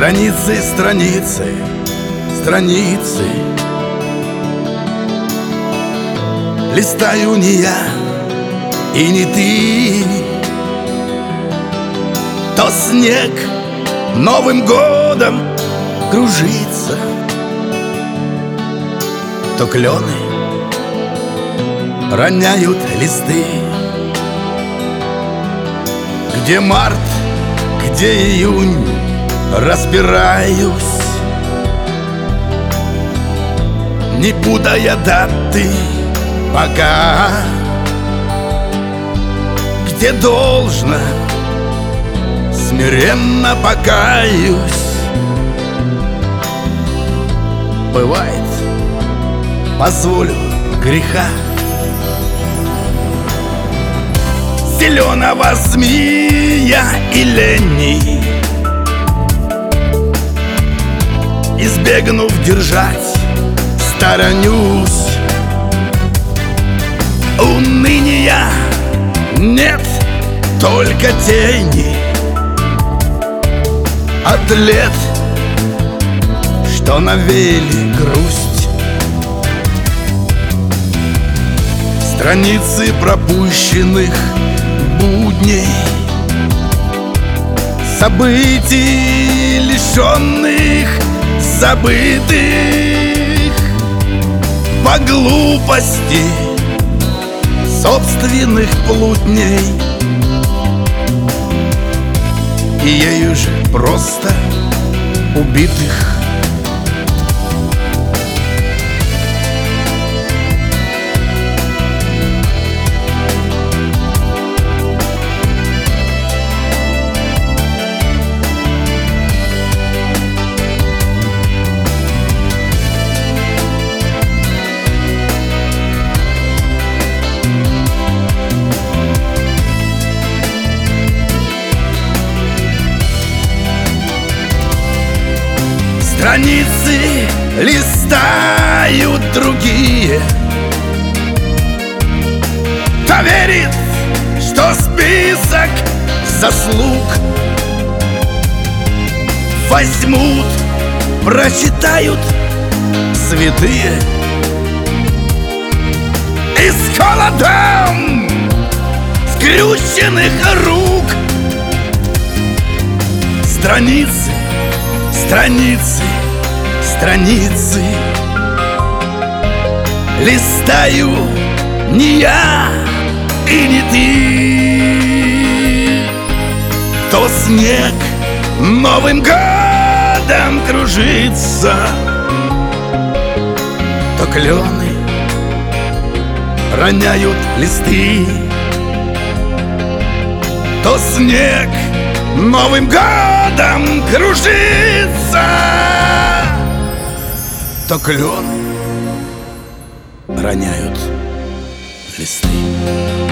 Страницы, страницы, страницы листаю не я и не ты. То снег Новым годом кружится, то клены роняют листы. Где март, где июнь, разбираюсь, не путая даты пока. Где должно, смиренно покаюсь. Бывает, позволю греха. Зеленого змея и лени, избегнув держать, сторонюсь. Уныния нет, только тени от лет, что навели грусть. Страницы пропущенных будней, событий, лишенных забытых по глупости собственных плутней. И ею же просто убитых. Страницы листают другие, кто верит, что список заслуг возьмут, прочитают святые и с холодом скрюченных рук. Страницы, страницы, страницы листаю не я и не ты. То снег Новым годом кружится, то клены роняют листы. То снег Новым годом кружится, то клены роняют листы.